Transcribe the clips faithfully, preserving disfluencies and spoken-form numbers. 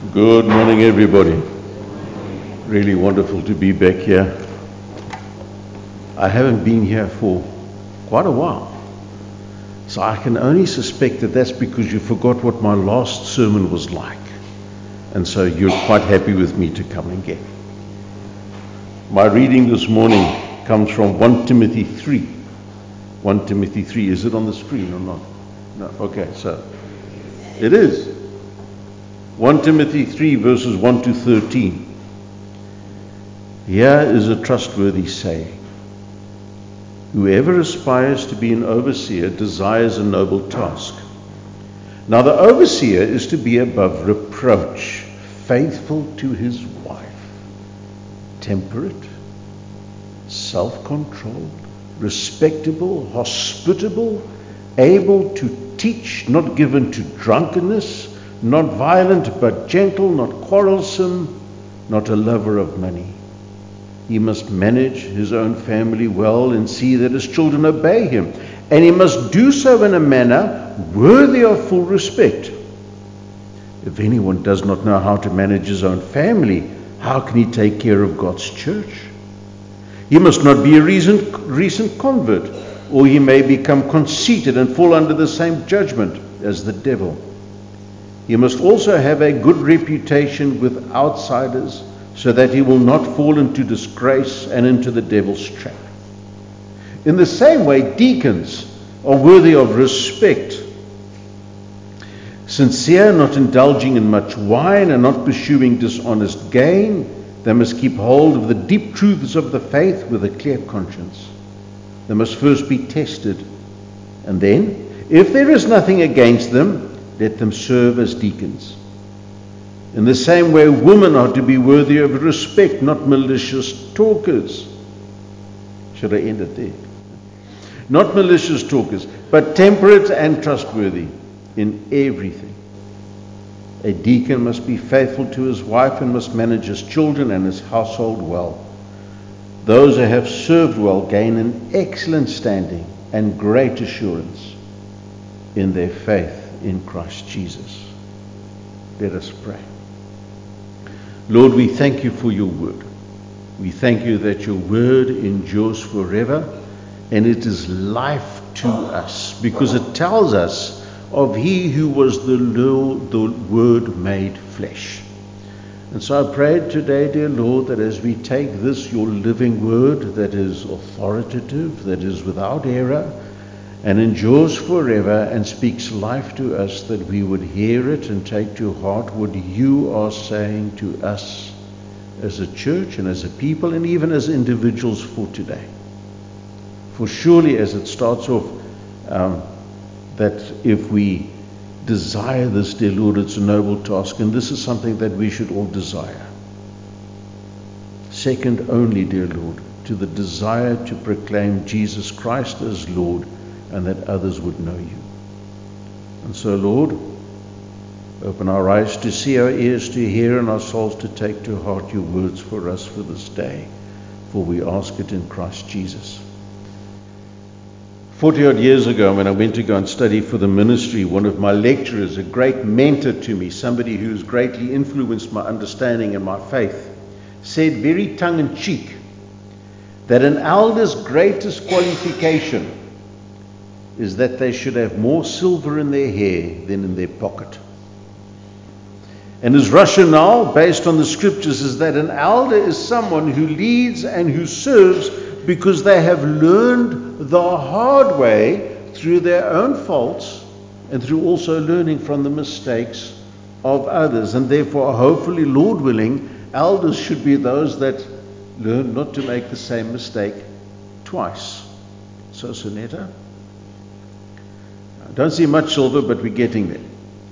Good morning, everybody. Really wonderful to be back here. I haven't been here for quite a while, so I can only suspect that that's because you forgot what my last sermon was like, and so you're quite happy with me to come again. My reading this morning comes from First Timothy three. First Timothy three, is it on the screen or not? No, okay, so it is. First Timothy three verses one to thirteen. Here is a trustworthy saying. Whoever aspires to be an overseer desires a noble task. Now the overseer is to be above reproach, faithful to his wife, temperate, self-controlled, respectable, hospitable, able to teach, not given to drunkenness, not violent but gentle, not quarrelsome, not a lover of money. He must manage his own family well and see that his children obey him. And he must do so in a manner worthy of full respect. If anyone does not know how to manage his own family, how can he take care of God's church? He must not be a recent, recent convert, or he may become conceited and fall under the same judgment as the devil. He must also have a good reputation with outsiders, so that he will not fall into disgrace and into the devil's trap. In the same way, deacons are worthy of respect, sincere, not indulging in much wine, and not pursuing dishonest gain. They must keep hold of the deep truths of the faith with a clear conscience. They must first be tested, and then, if there is nothing against them, let them serve as deacons. In the same way, women are to be worthy of respect, not malicious talkers. Should I end it there? Not malicious talkers, but temperate and trustworthy in everything. A deacon must be faithful to his wife and must manage his children and his household well. Those who have served well gain an excellent standing and great assurance in their faith in Christ Jesus. Let us pray. Lord, we thank you for your word. We thank you that your word endures forever, and it is life to us because it tells us of he who was the, Lord, the word made flesh. And so I pray today, dear Lord, that as we take this, your living word that is authoritative, that is without error, and endures forever and speaks life to us, that we would hear it and take to heart what you are saying to us as a church and as a people and even as individuals for today. For surely, as it starts off, um, that if we desire this, dear Lord, it's a noble task, and this is something that we should all desire. Second only, dear Lord, to the desire to proclaim Jesus Christ as Lord, and that others would know you. And so, Lord, open our eyes to see, our ears to hear, and our souls to take to heart your words for us for this day. For we ask it in Christ Jesus. Forty odd years ago, when I went to go and study for the ministry, one of my lecturers, a great mentor to me, somebody who has greatly influenced my understanding and my faith, said very tongue-in-cheek that an elder's greatest qualification is that they should have more silver in their hair than in their pocket. And his rationale, based on the scriptures, is that an elder is someone who leads and who serves because they have learned the hard way through their own faults and through also learning from the mistakes of others. And therefore, hopefully, Lord willing, elders should be those that learn not to make the same mistake twice. So, Sonetta? Don't see much silver, but we're getting there.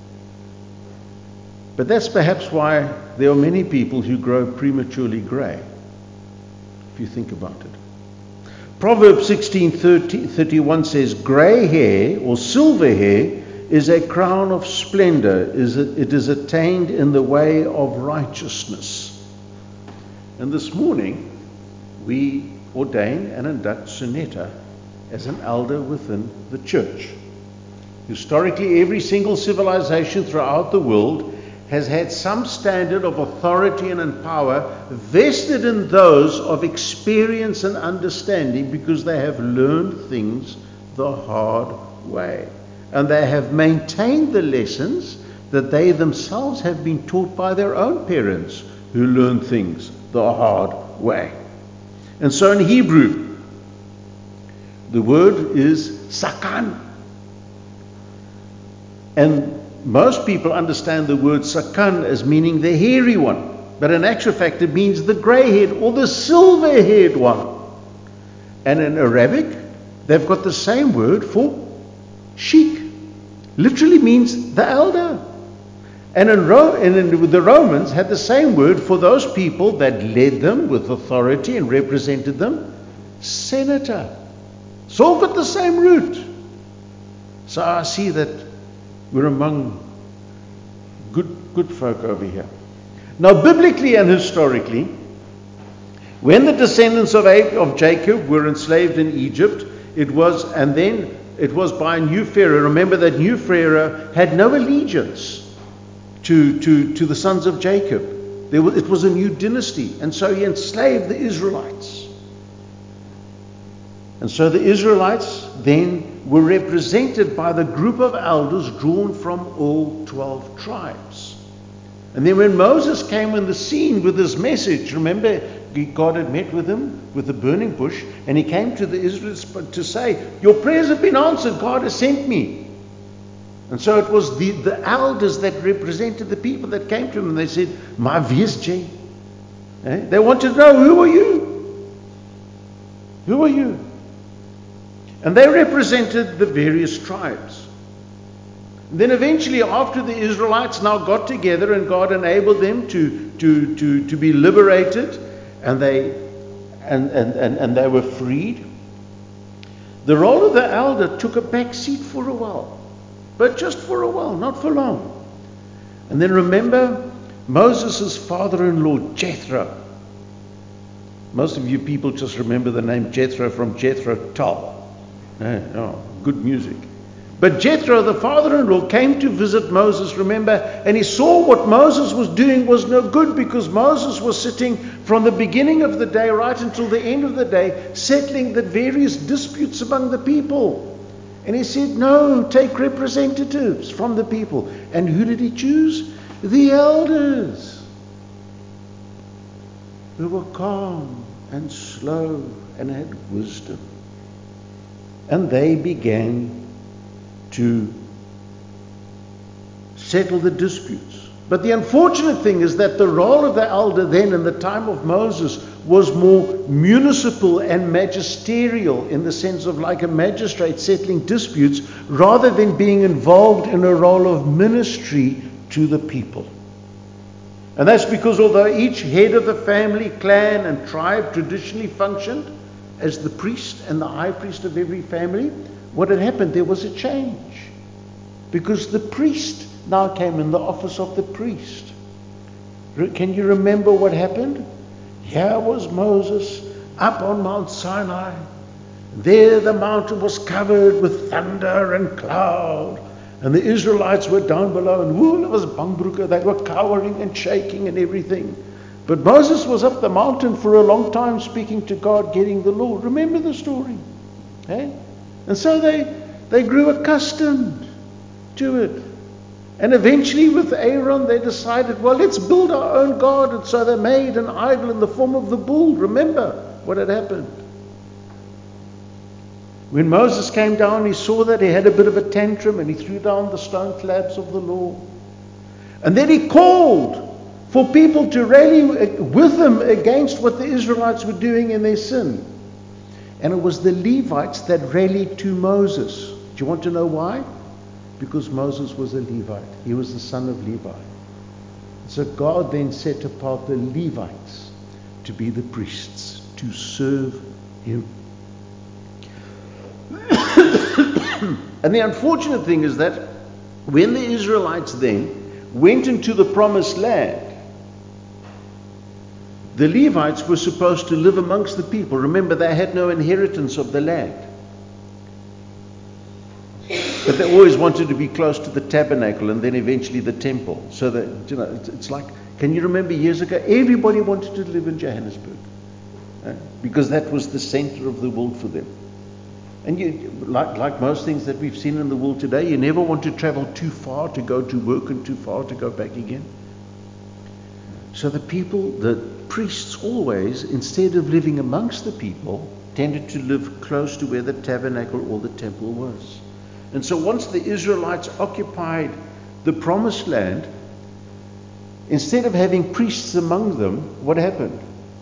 But that's perhaps why there are many people who grow prematurely grey, if you think about it. Proverbs sixteen thirty-one says, grey hair or silver hair is a crown of splendor. It is attained in the way of righteousness. And this morning, we ordain and induct Sonetta as an elder within the church. Historically, every single civilization throughout the world has had some standard of authority and power vested in those of experience and understanding, because they have learned things the hard way. And they have maintained the lessons that they themselves have been taught by their own parents, who learned things the hard way. And so in Hebrew, the word is sakan. And most people understand the word sakan as meaning the hairy one. But in actual fact, it means the grey-haired or the silver-haired one. And in Arabic, they've got the same word for sheikh. Literally means the elder. And, in Ro- and in, the Romans had the same word for those people that led them with authority and represented them, senator. It's all got the same root. So I see that we're among good, good folk over here. Now, biblically and historically, when the descendants of, of Jacob were enslaved in Egypt, it was, and then it was by a new Pharaoh. Remember that new Pharaoh had no allegiance to, to, to the sons of Jacob. There was, it was a new dynasty, and so he enslaved the Israelites. And so the Israelites then were represented by the group of elders drawn from all twelve tribes. And then when Moses came on the scene with his message, remember, God had met with him with the burning bush, and he came to the Israelites to say, your prayers have been answered, God has sent me. And so it was the, the elders that represented the people that came to him, and they said, my viesje. Eh? They wanted to know, who are you? Who are you? And they represented the various tribes. And then eventually, after the Israelites now got together and God enabled them to, to, to, to be liberated, and they and, and, and, and they were freed, the role of the elder took a back seat for a while. But just for a while, not for long. And then remember Moses' father-in-law, Jethro. Most of you people just remember the name Jethro from Jethro Tull. Oh, good music. But Jethro, the father-in-law, came to visit Moses, remember, and he saw what Moses was doing was no good, because Moses was sitting from the beginning of the day right until the end of the day, settling the various disputes among the people. And he said, no, take representatives from the people. And who did he choose? The elders, who were calm and slow and had wisdom. And they began to settle the disputes. But the unfortunate thing is that the role of the elder then in the time of Moses was more municipal and magisterial, in the sense of like a magistrate settling disputes, rather than being involved in a role of ministry to the people. And that's because although each head of the family, clan and tribe traditionally functioned as the priest and the high priest of every family, what had happened, there was a change. Because the priest now came in the office of the priest. Can you remember what happened? Here was Moses up on Mount Sinai. There the mountain was covered with thunder and cloud. And the Israelites were down below, and woo, it was bangbroeke. They were cowering and shaking and everything. But Moses was up the mountain for a long time speaking to God, getting the law. Remember the story? Eh? And so they, they grew accustomed to it. And eventually with Aaron they decided, well, let's build our own God. And so they made an idol in the form of the bull. Remember what had happened. When Moses came down, he saw that he had a bit of a tantrum, and he threw down the stone slabs of the law. And then he called for people to rally with him against what the Israelites were doing in their sin. And it was the Levites that rallied to Moses. Do you want to know why? Because Moses was a Levite. He was the son of Levi. So God then set apart the Levites to be the priests, to serve him. And the unfortunate thing is that when the Israelites then went into the promised land, the Levites were supposed to live amongst the people. Remember, they had no inheritance of the land. But they always wanted to be close to the tabernacle and then eventually the temple. So that, you know, it's, it's like, can you remember years ago, everybody wanted to live in Johannesburg, uh, because that was the center of the world for them. And you, like, like most things that we've seen in the world today, you never want to travel too far to go to work and too far to go back again. So the people, the priests always, instead of living amongst the people, tended to live close to where the tabernacle or the temple was. And so once the Israelites occupied the promised land, instead of having priests among them, what happened?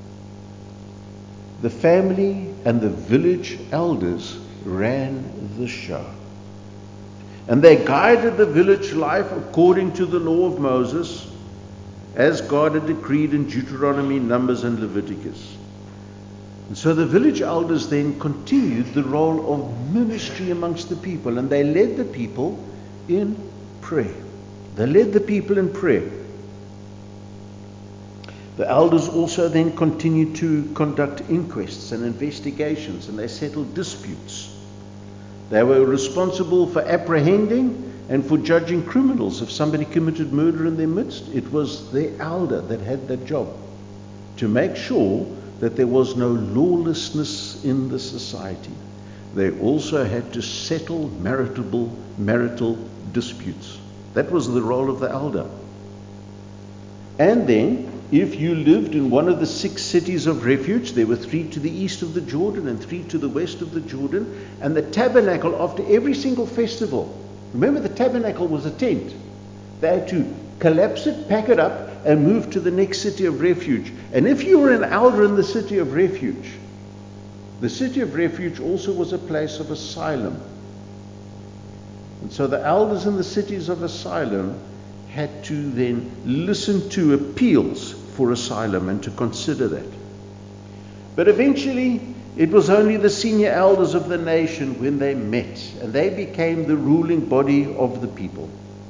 The family and the village elders ran the show. And they guided the village life according to the law of Moses, as God had decreed in Deuteronomy, Numbers, and Leviticus. And so the village elders then continued the role of ministry amongst the people, and they led the people in prayer. They led the people in prayer. The elders also then continued to conduct inquests and investigations, and they settled disputes. They were responsible for apprehending and for judging criminals. If somebody committed murder in their midst, it was the elder that had that job, to make sure that there was no lawlessness in the society. They also had to settle marital, marital disputes. That was the role of the elder. And then, if you lived in one of the six cities of refuge, there were three to the east of the Jordan and three to the west of the Jordan, and the tabernacle, after every single festival, remember the tabernacle was a tent. They had to collapse it, pack it up, and move to the next city of refuge. And if you were an elder in the city of refuge, the city of refuge also was a place of asylum. And so the elders in the cities of asylum had to then listen to appeals for asylum and to consider that. But eventually, it was only the senior elders of the nation when they met, and they became the ruling body of the people.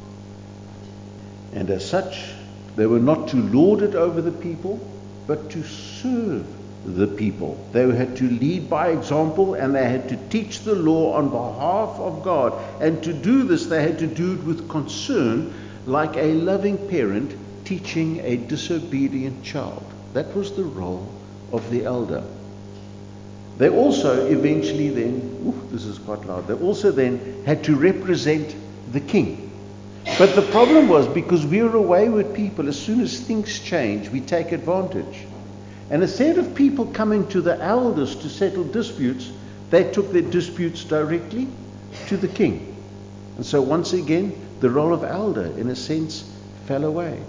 And as such, they were not to lord it over the people, but to serve the people. They had to lead by example, and they had to teach the law on behalf of God. And to do this, they had to do it with concern, like a loving parent teaching a disobedient child. That was the role of the elder. They also eventually then, ooh, this is quite loud, they also then had to represent the king. But the problem was, because we were away with people, as soon as things change, we take advantage. And instead of people coming to the elders to settle disputes, they took their disputes directly to the king. And so once again, the role of elder, in a sense, fell away.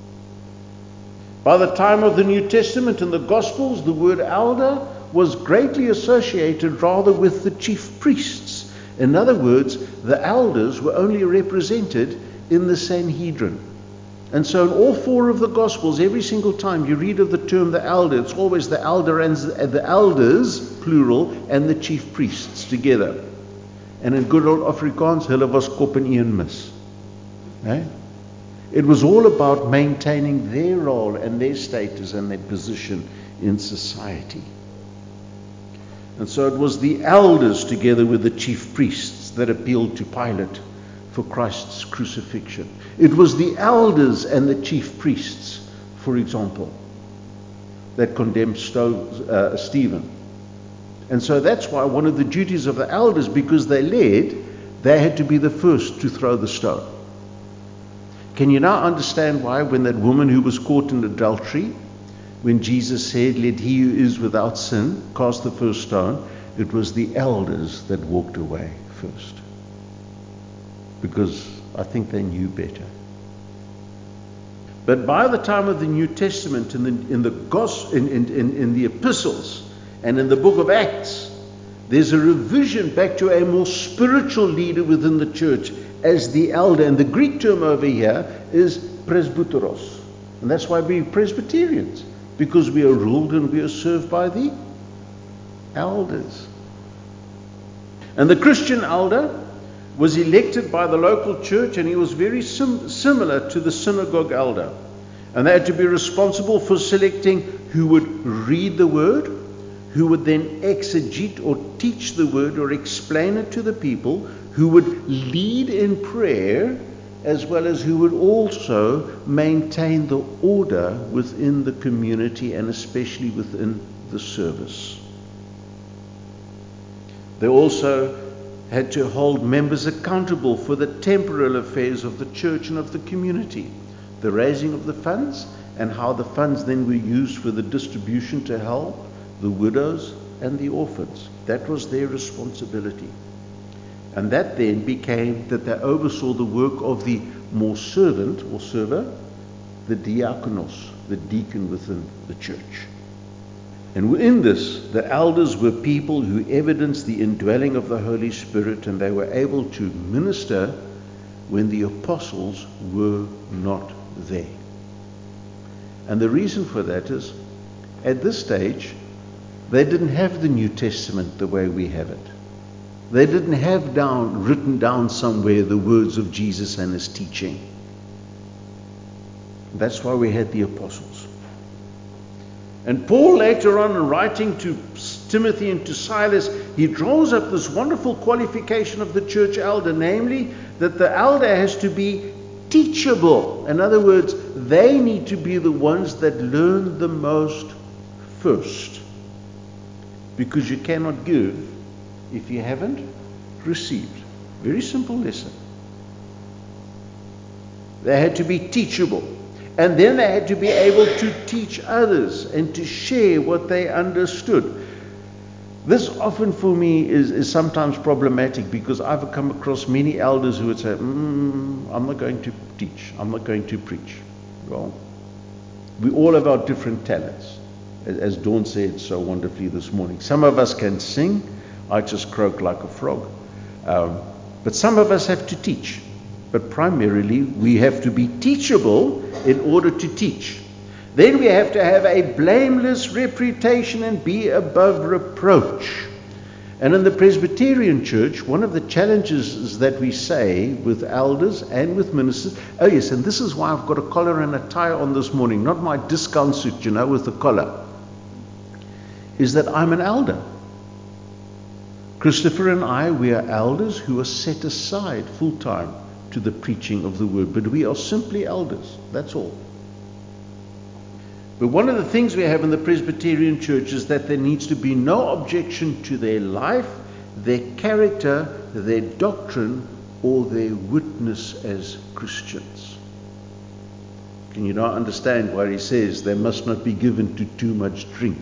By the time of the New Testament and the Gospels, the word elder was greatly associated rather with the chief priests. In other words, the elders were only represented in the Sanhedrin. And so in all four of the Gospels, every single time you read of the term the elder, it's always the elder and the elders, plural, and the chief priests together. And in good old Afrikaans, hulle was kop en een mis. Eh? It was all about maintaining their role and their status and their position in society. And so it was the elders together with the chief priests that appealed to Pilate for Christ's crucifixion. It was the elders and the chief priests, for example, that condemned Sto- uh, Stephen. And so that's why one of the duties of the elders, because they led, they had to be the first to throw the stone. Can you now understand why, when that woman who was caught in adultery, when Jesus said, "Let he who is without sin cast the first stone," it was the elders that walked away first? Because I think they knew better. But by the time of the New Testament, in the, in the gos, in, in, in, in the epistles and in the book of Acts, there's a revision back to a more spiritual leader within the church as the elder. And the Greek term over here is presbyteros. And that's why we're Presbyterians, because we are ruled and we are served by the elders. And the Christian elder was elected by the local church, and he was very sim- similar to the synagogue elder. And they had to be responsible for selecting who would read the word, who would then exegete or teach the word or explain it to the people, who would lead in prayer, as well as who would also maintain the order within the community and especially within the service. They also had to hold members accountable for the temporal affairs of the church and of the community, the raising of the funds, and how the funds then were used for the distribution to help the widows and the orphans. That was their responsibility. And that then became that they oversaw the work of the more servant or server, the diakonos, the deacon within the church. And within this, the elders were people who evidenced the indwelling of the Holy Spirit, and they were able to minister when the apostles were not there. And the reason for that is, at this stage, they didn't have the New Testament the way we have it. They didn't have down, written down somewhere the words of Jesus and his teaching. That's why we had the apostles. And Paul later on, in writing to Timothy and to Silas, he draws up this wonderful qualification of the church elder, namely that the elder has to be teachable. In other words, they need to be the ones that learn the most first. Because you cannot give if you haven't received. Very simple lesson. They had to be teachable. And then they had to be able to teach others and to share what they understood. This often for me is, is sometimes problematic, because I've come across many elders who would say, mm, I'm not going to teach, I'm not going to preach. Well, we all have our different talents. As Dawn said so wonderfully this morning, some of us can sing. I just croak like a frog. Um, but some of us have to teach. But primarily, we have to be teachable in order to teach. Then we have to have a blameless reputation and be above reproach. And in the Presbyterian Church, one of the challenges is that we say with elders and with ministers, oh yes, and this is why I've got a collar and a tie on this morning, not my discount suit, you know, with the collar, is that I'm an elder. Christopher and I, we are elders who are set aside full-time to the preaching of the word, but we are simply elders, that's all. But one of the things we have in the Presbyterian Church is that there needs to be no objection to their life, their character, their doctrine, or their witness as Christians. Can you now understand why he says they must not be given to too much drink?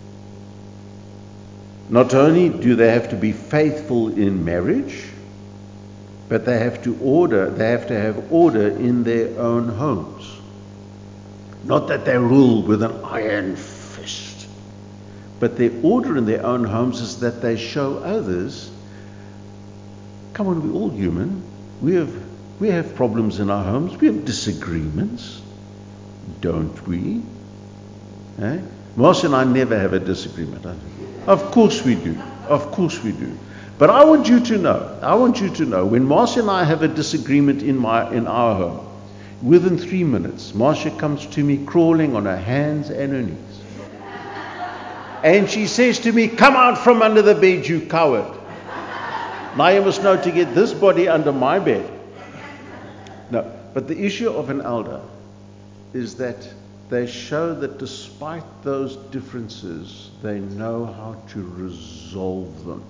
Not only do they have to be faithful in marriage, but they have to order, they have to have order in their own homes. Not that they rule with an iron fist, but their order in their own homes is that they show others, come on, we're all human. We have we have problems in our homes. We have disagreements, don't we? Eh? Marcia and I never have a disagreement. Of course we do. Of course we do. But I want you to know, I want you to know, when Marcia and I have a disagreement in my in our home, within three minutes, Marcia comes to me crawling on her hands and her knees. And she says to me, come out from under the bed, you coward. Now you must know to get this body under my bed. No, but the issue of an elder is that they show that despite those differences, they know how to resolve them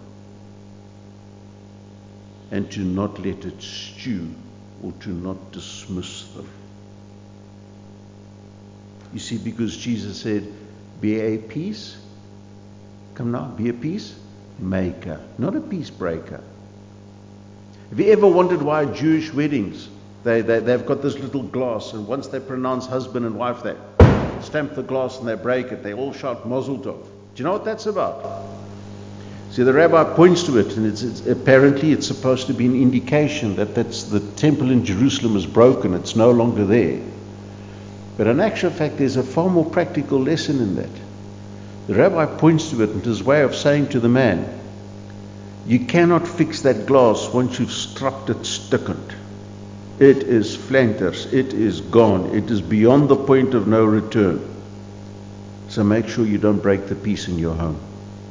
and to not let it stew or to not dismiss them. You see, because Jesus said, be a peace, come now, be a peace maker, not a peace breaker. Have you ever wondered why Jewish weddings, they, they, they've got this little glass, and once they pronounce husband and wife, they stamp the glass and they break it. They all shout Mazel Tov. Do you know what that's about? See, the rabbi points to it, and it's, it's apparently it's supposed to be an indication that that's the temple in Jerusalem is broken. It's no longer there. But in actual fact, there's a far more practical lesson in that. The rabbi points to it in his way of saying to the man, you cannot fix that glass once you've struck it stickend. It is flanters. It is gone. It is beyond the point of no return. So make sure you don't break the peace in your home.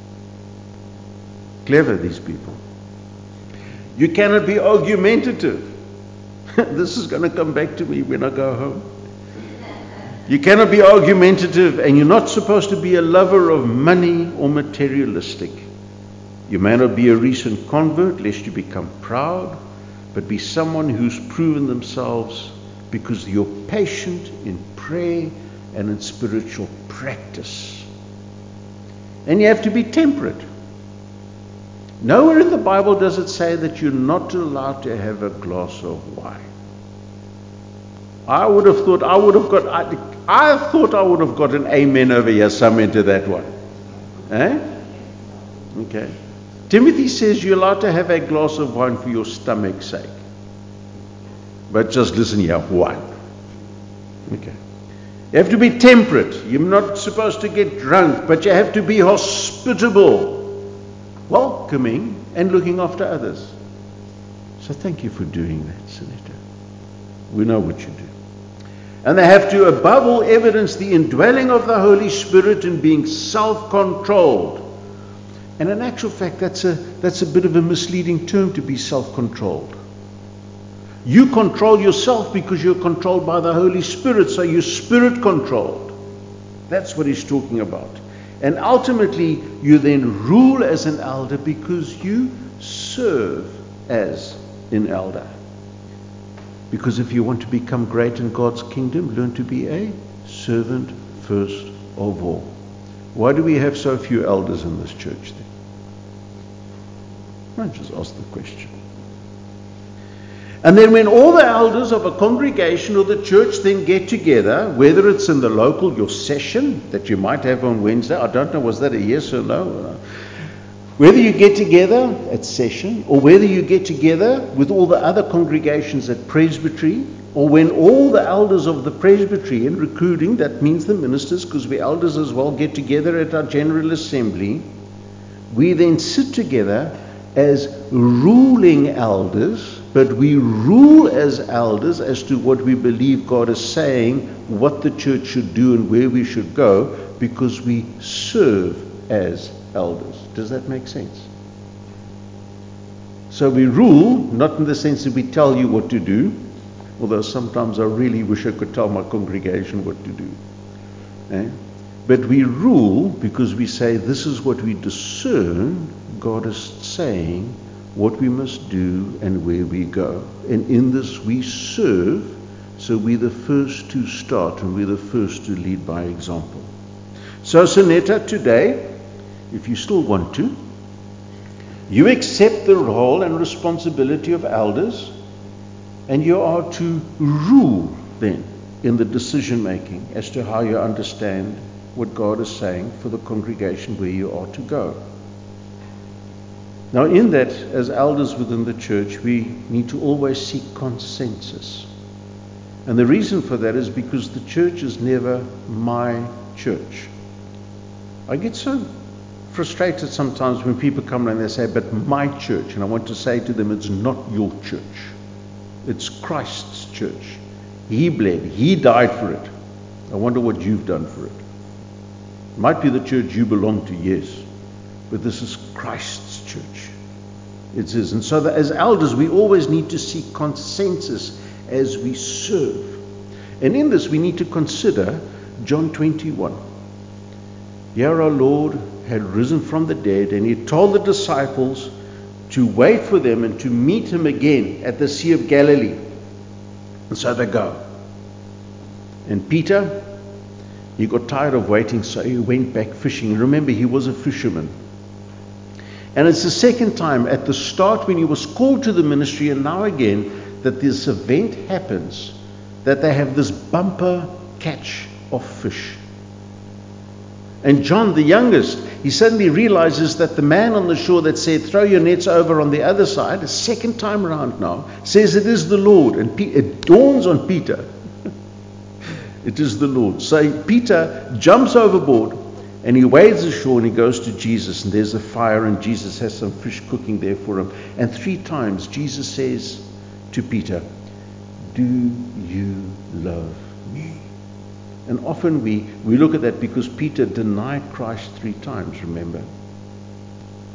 Clever, these people. You cannot be argumentative. This is going to come back to me when I go home. You cannot be argumentative, and you're not supposed to be a lover of money or materialistic. You may not be a recent convert, lest you become proud, but be someone who's proven themselves because you're patient in prayer and in spiritual practice. And you have to be temperate. Nowhere in the Bible does it say that you're not allowed to have a glass of wine. I would have thought I would have got I, I thought I would have got an amen over here somewhere to that one. Eh? Okay. Timothy says you're allowed to have a glass of wine for your stomach's sake. But just listen here, one. Okay. You have to be temperate. You're not supposed to get drunk, but you have to be hospitable, welcoming, and looking after others. So thank you for doing that, Senator. We know what you do. And they have to, above all, evidence the indwelling of the Holy Spirit in being self-controlled. And in actual fact, that's a, that's a bit of a misleading term, to be self-controlled. You control yourself because you're controlled by the Holy Spirit, so you're spirit-controlled. That's what he's talking about. And ultimately, you then rule as an elder because you serve as an elder. Because if you want to become great in God's kingdom, learn to be a servant first of all. Why do we have so few elders in this church then? I just ask the question. And then when all the elders of a congregation or the church then get together, whether it's in the local, your session that you might have on Wednesday, I don't know, was that a yes or no? Whether you get together at session, or whether you get together with all the other congregations at presbytery, or when all the elders of the presbytery, in recruiting, that means the ministers, because we elders as well, get together at our general assembly, we then sit together as ruling elders, but we rule as elders as to what we believe God is saying, what the church should do and where we should go, because we serve as elders. Does that make sense? So we rule, not in the sense that we tell you what to do, although sometimes I really wish I could tell my congregation what to do. Eh? But we rule because we say this is what we discern God is saying, what we must do and where we go. And in this we serve, so we're the first to start and we're the first to lead by example. So Sonetta, today, if you still want to, you accept the role and responsibility of elders, and you are to rule then in the decision making as to how you understand what God is saying for the congregation where you are to go. Now in that, as elders within the church, we need to always seek consensus. And the reason for that is because the church is never my church. I get so frustrated sometimes when people come and they say, but my church, and I want to say to them, it's not your church. It's Christ's church. He bled, He died for it. I wonder what you've done for it. It might be the church you belong to, yes, but this is Christ's church. It's His. And so that as elders, we always need to seek consensus as we serve. And in this, we need to consider John twenty-one. Here our Lord had risen from the dead, and He told the disciples to wait for them and to meet Him again at the Sea of Galilee. And so they go. And Peter, he got tired of waiting, so he went back fishing. Remember, he was a fisherman. And it's the second time at the start when he was called to the ministry, and now again, that this event happens, that they have this bumper catch of fish. And John, the youngest, he suddenly realizes that the man on the shore that said, throw your nets over on the other side, a second time around now, says it is the Lord. And it dawns on Peter, it is the Lord. So Peter jumps overboard and he wades ashore and he goes to Jesus, and there's a fire and Jesus has some fish cooking there for him. And three times Jesus says to Peter, do you love me? And often we, we look at that because Peter denied Christ three times, remember?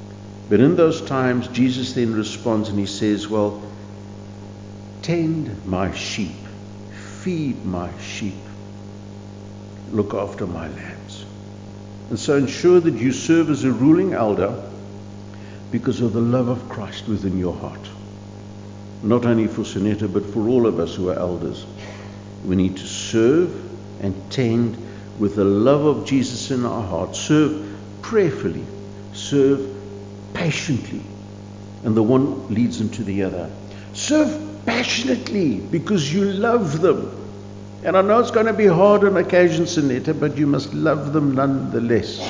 But in those times, Jesus then responds and he says, well, tend my sheep, feed my sheep, look after my lambs. And so ensure that you serve as a ruling elder because of the love of Christ within your heart. Not only for Soneta, but for all of us who are elders. We need to serve and tend with the love of Jesus in our hearts. Serve prayerfully. Serve patiently. And the one leads into the other. Serve passionately because you love them. And I know it's going to be hard on occasions, Soneta, but you must love them nonetheless.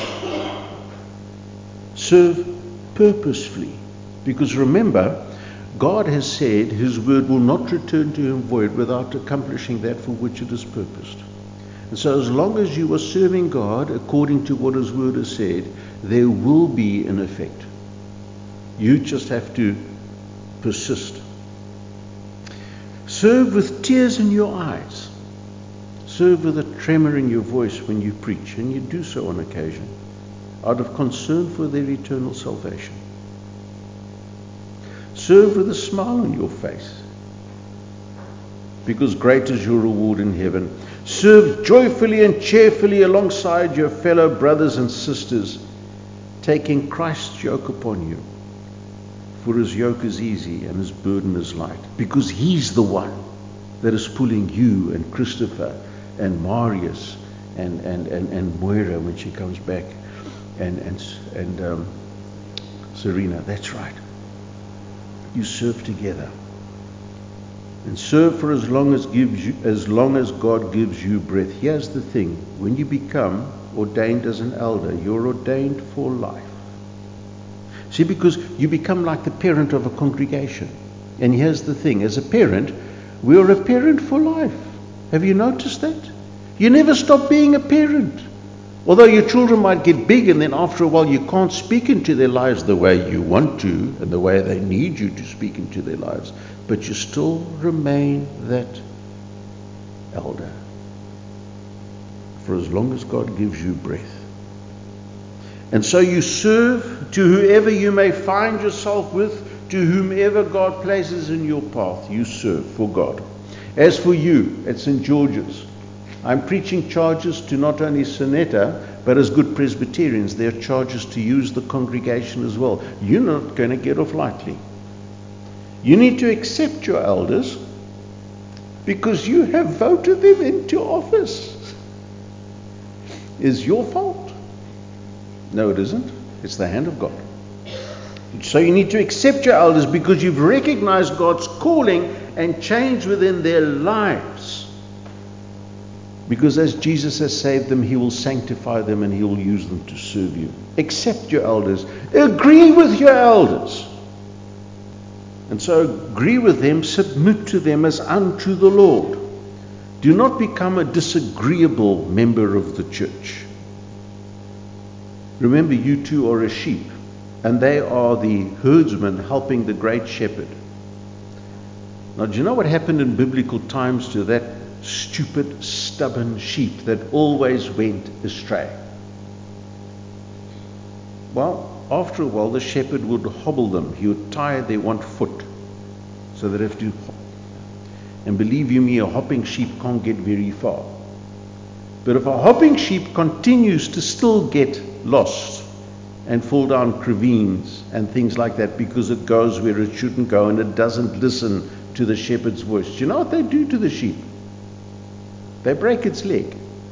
Serve purposefully. Because remember, God has said his word will not return to him void without accomplishing that for which it is purposed. And so as long as you are serving God according to what his word has said, there will be an effect. You just have to persist. Serve with tears in your eyes. Serve with a tremor in your voice when you preach, and you do so on occasion, out of concern for their eternal salvation. Serve with a smile on your face, because great is your reward in heaven. Serve joyfully and cheerfully alongside your fellow brothers and sisters, taking Christ's yoke upon you. For his yoke is easy and his burden is light, because he's the one that is pulling you and Christopher and Marius and, and, and, and Moira when she comes back, and, and, and um, Serena. That's right. You serve together. And serve for as long as gives you, as long as God gives you breath. Here's the thing. When you become ordained as an elder, you're ordained for life. See, because you become like the parent of a congregation. And here's the thing. As a parent, we're a parent for life. Have you noticed that? You never stop being a parent. Although your children might get big and then after a while you can't speak into their lives the way you want to and the way they need you to speak into their lives, but you still remain that elder for as long as God gives you breath. And so you serve to whoever you may find yourself with, to whomever God places in your path. You serve for God. As for you at Saint George's, I'm preaching charges to not only Soneta, but as good Presbyterians, there are charges to use the congregation as well. You're not going to get off lightly. You need to accept your elders because you have voted them into office. Is your fault? No, it isn't. It's the hand of God. So you need to accept your elders because you've recognized God's calling and change within their lives. Because as Jesus has saved them, he will sanctify them and he will use them to serve you. Accept your elders. Agree with your elders. And so agree with them, submit to them as unto the Lord. Do not become a disagreeable member of the church. Remember, you two are a sheep, and they are the herdsmen helping the great shepherd. Now, do you know what happened in biblical times to that stupid, stubborn sheep that always went astray? Well, after a while, the shepherd would hobble them. He would tie their one foot so that they have to hop. And believe you me, a hopping sheep can't get very far. But if a hopping sheep continues to still get lost and fall down ravines and things like that because it goes where it shouldn't go and it doesn't listen to the shepherd's voice, do you know what they do to the sheep? They break its leg.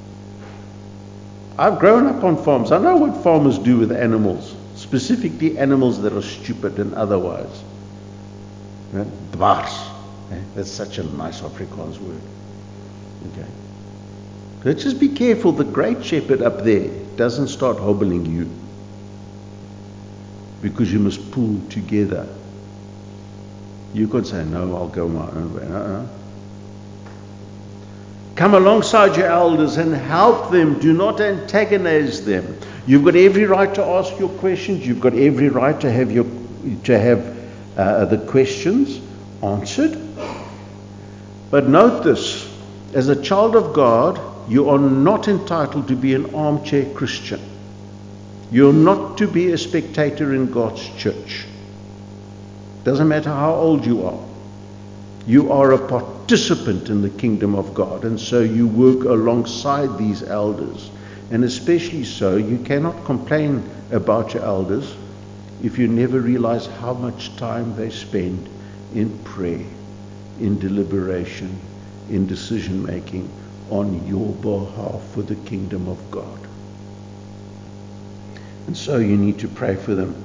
I've grown up on farms. I know what farmers do with animals, specifically animals that are stupid and otherwise. Dwars. That's such a nice Afrikaans word. Okay. Let's just be careful the great shepherd up there doesn't start hobbling you, because you must pull together. You can't say, no, I'll go my own way. Uh-uh. Come alongside your elders and help them. Do not antagonize them. You've got every right to ask your questions. You've got every right to have your to have uh, the questions answered. But note this: as a child of God, you are not entitled to be an armchair Christian. You're not to be a spectator in God's church. Doesn't matter how old you are. You are a participant in the kingdom of God, and so you work alongside these elders. And especially so, you cannot complain about your elders if you never realize how much time they spend in prayer, in deliberation, in decision making on your behalf for the kingdom of God. And so you need to pray for them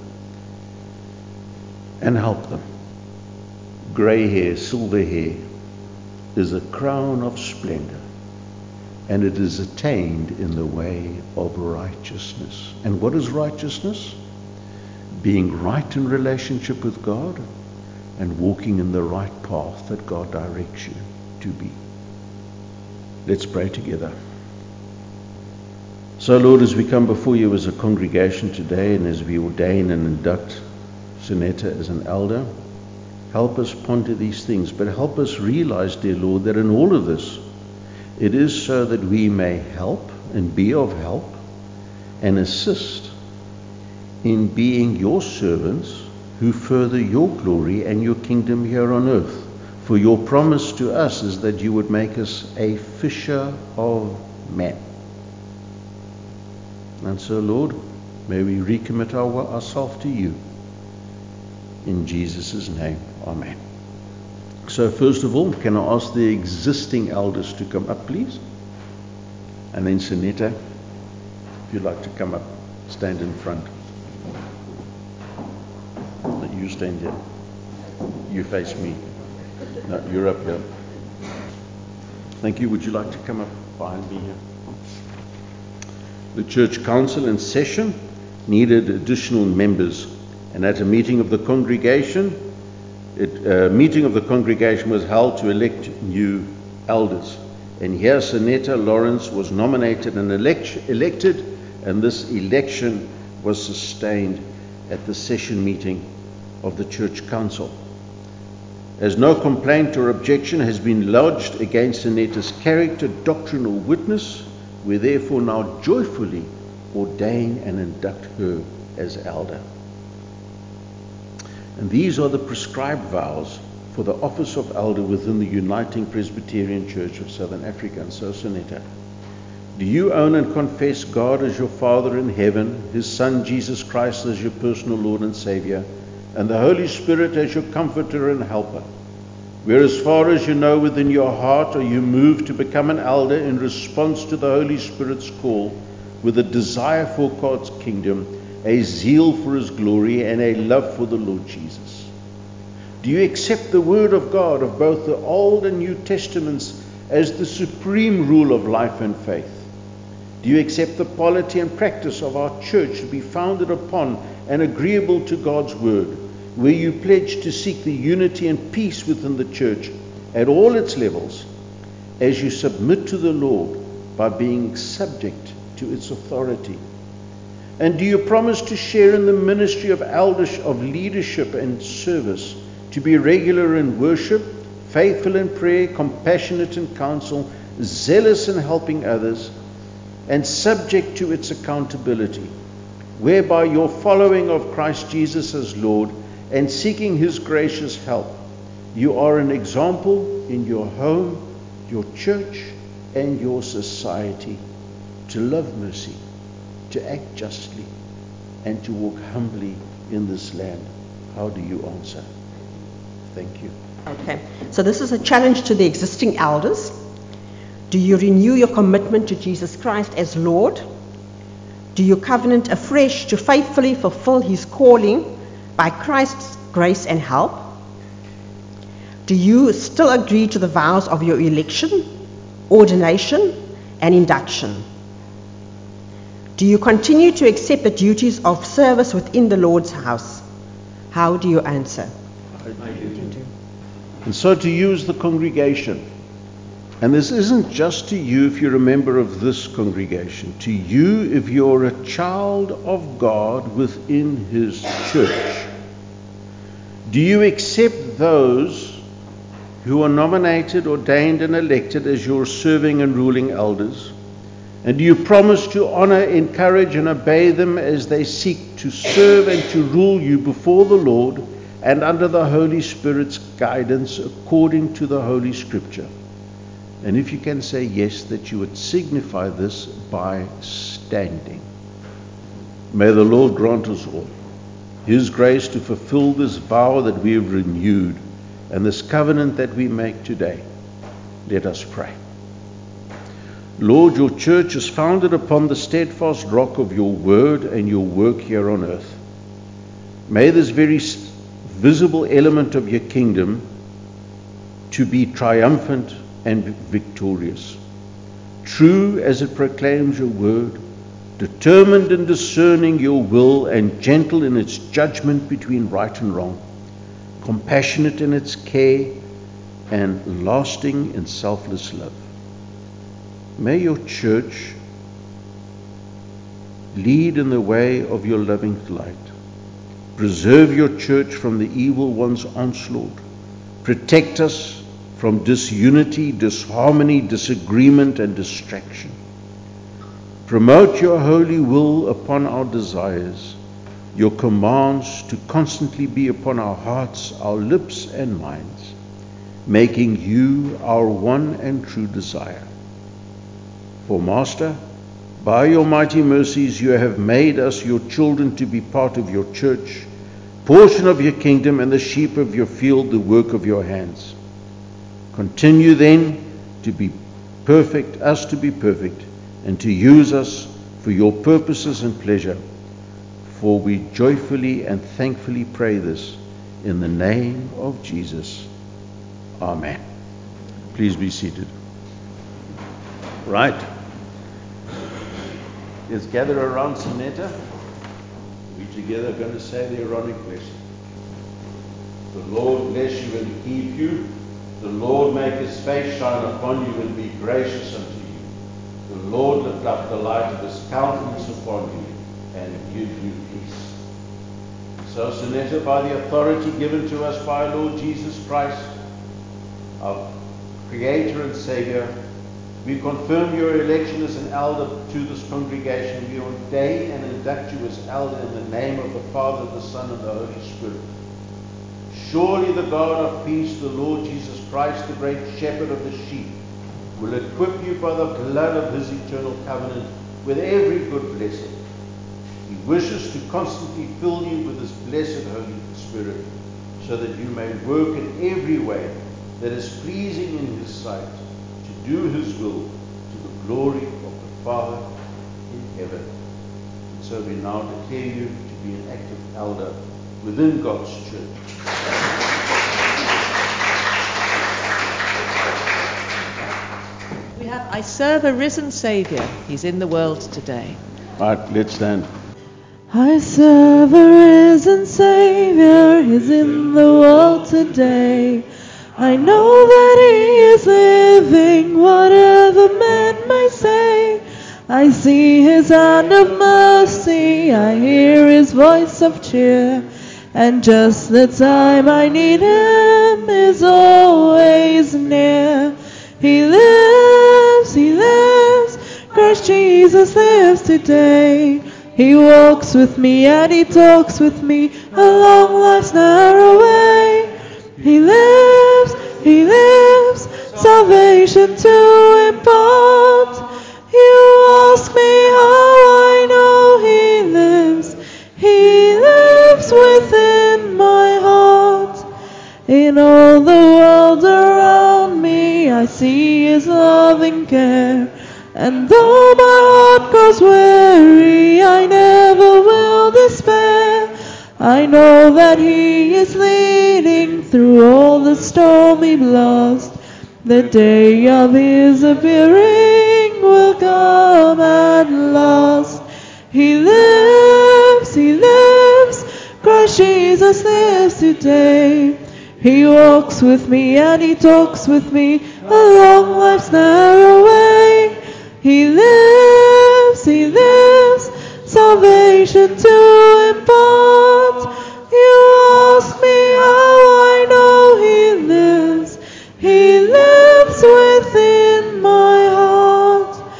and help them. Grey hair, silver hair is a crown of splendor, and it is attained in the way of righteousness. And what is righteousness? Being right in relationship with God and walking in the right path that God directs you to be. Let's pray together. So, Lord, as we come before you as a congregation today, and as we ordain and induct Sunetta as an elder, help us ponder these things, but help us realize, dear Lord, that in all of this, it is so that we may help and be of help and assist in being your servants who further your glory and your kingdom here on earth. For your promise to us is that you would make us a fisher of men. And so, Lord, may we recommit our, ourselves to you. In Jesus' name, amen. So first of all, can I ask the existing elders to come up, please? And then Sunetta, if you'd like to come up, stand in front. No, you stand here. You face me. No, you're up here. Thank you. Would you like to come up behind me here? The church council in session needed additional members, and at a meeting of the congregation, it, a meeting of the congregation was held to elect new elders. And here Sunetta Lawrence was nominated and elect, elected, and this election was sustained at the session meeting of the church council. As no complaint or objection has been lodged against Sunetta's character, doctrinal witness, we therefore now joyfully ordain and induct her as elder. And these are the prescribed vows for the office of elder within the Uniting Presbyterian Church of Southern Africa. And so, Sunetta, do you own and confess God as your Father in heaven, His Son Jesus Christ as your personal Lord and Savior, and the Holy Spirit as your comforter and helper? Where, as far as you know within your heart, are you moved to become an elder in response to the Holy Spirit's call, with a desire for God's kingdom, a zeal for His glory, and a love for the Lord Jesus? Do you accept the Word of God of both the Old and New Testaments as the supreme rule of life and faith? Do you accept the polity and practice of our church to be founded upon and agreeable to God's Word, where you pledge to seek the unity and peace within the church at all its levels, as you submit to the Lord by being subject to its authority? And do you promise to share in the ministry of eldership, of leadership and service, to be regular in worship, faithful in prayer, compassionate in counsel, zealous in helping others, and subject to its accountability, whereby your following of Christ Jesus as Lord and seeking His gracious help, you are an example in your home, your church, and your society to love mercy, to act justly, and to walk humbly in this land? How do you answer? Thank you. Okay, so this is a challenge to the existing elders. Do you renew your commitment to Jesus Christ as Lord? Do you covenant afresh to faithfully fulfill His calling by Christ's grace and help? Do you still agree to the vows of your election, ordination, and induction? Do you continue to accept the duties of service within the Lord's house? How do you answer? I do. And so to you as the congregation, and this isn't just to you if you're a member of this congregation, to you if you're a child of God within His church, do you accept those who are nominated, ordained, and elected as your serving and ruling elders And do you promise to honor, encourage, and obey them as they seek to serve and to rule you before the Lord and under the Holy Spirit's guidance according to the Holy Scripture? And if you can say yes, that you would signify this by standing. May the Lord grant us all His grace to fulfill this vow that we have renewed and this covenant that we make today. Let us pray. Lord, your church is founded upon the steadfast rock of your word and your work here on earth. May this very visible element of your kingdom to be triumphant and victorious, true as it proclaims your word, determined in discerning your will, and gentle in its judgment between right and wrong, compassionate in its care, and lasting in selfless love. May your church lead in the way of your loving light. Preserve your church from the evil one's onslaught. Protect us from disunity, disharmony, disagreement, and distraction. Promote your holy will upon our desires, your commands to constantly be upon our hearts, our lips, and minds, making you our one and true desire. For Master, by your mighty mercies you have made us your children to be part of your church, portion of your kingdom, and the sheep of your field, the work of your hands. Continue then to be perfect, us to be perfect, and to use us for your purposes and pleasure. For we joyfully and thankfully pray this in the name of Jesus. Amen. Please be seated. Right. Let's gather around Sonetta. We together going to say the Aaronic blessing. The Lord bless you and keep you. The Lord make his face shine upon you and be gracious unto you. The Lord lift up the light of his countenance upon you and give you peace. So, Sonetta, by the authority given to us by our Lord Jesus Christ, our Creator and Savior, we confirm your election as an elder to this congregation. We ordain and induct you as elder in the name of the Father, the Son, and the Holy Spirit. Surely the God of peace, the Lord Jesus Christ, the great shepherd of the sheep, will equip you by the blood of his eternal covenant with every good blessing. He wishes to constantly fill you with his blessed Holy Spirit, so that you may work in every way that is pleasing in his sight, to do his will to the glory of the Father in heaven. And so we now declare you to be an active elder within God's church. We have, I serve a risen Saviour. He's in the world today. All right, let's stand. I serve a risen Saviour. He's in the world today. I know that he is living, whatever men may say. I see his hand of mercy, I hear his voice of cheer, and just the time I need him is always near. He lives, he lives, Christ Jesus lives today. He walks with me and he talks with me along life's narrow way. He lives, he lives, salvation to impart. You ask me how I know he lives. He lives within my heart. In all the world around me I see his loving care. And though my heart grows weary, I never will despair. I know that he is leading through all the stormy blast. The day of his appearing will come at last. He lives, he lives, Christ Jesus lives today. He walks with me and he talks with me along life's narrow way. He lives, he lives, salvation to impart. You ask me how I know he lives. He lives within my heart.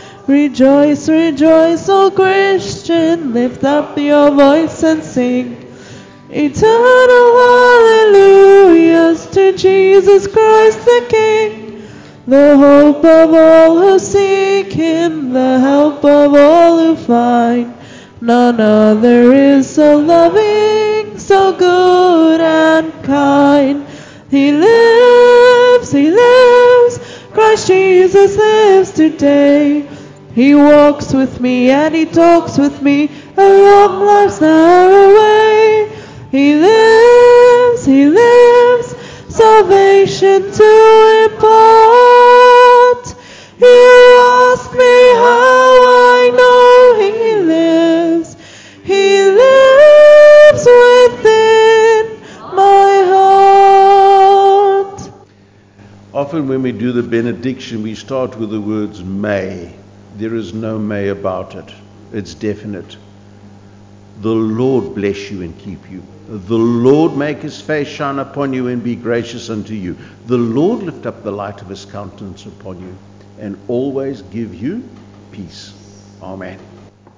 Rejoice, rejoice, O Christian, lift up your voice and sing. Eternal hallelujahs to Jesus Christ the King, the hope of all who seek Him, the help of all who find. None other is so loving, so good and kind. He lives, He lives, Christ Jesus lives today. He walks with me and He talks with me along life's narrow way. He lives, He lives, salvation to impart. You ask me how I know He lives. He lives within my heart. Often when we do the benediction, we start with the words may. There is no may about it. It's definite. The Lord bless you and keep you. The Lord make His face shine upon you and be gracious unto you. The Lord lift up the light of His countenance upon you and always give you peace. Amen.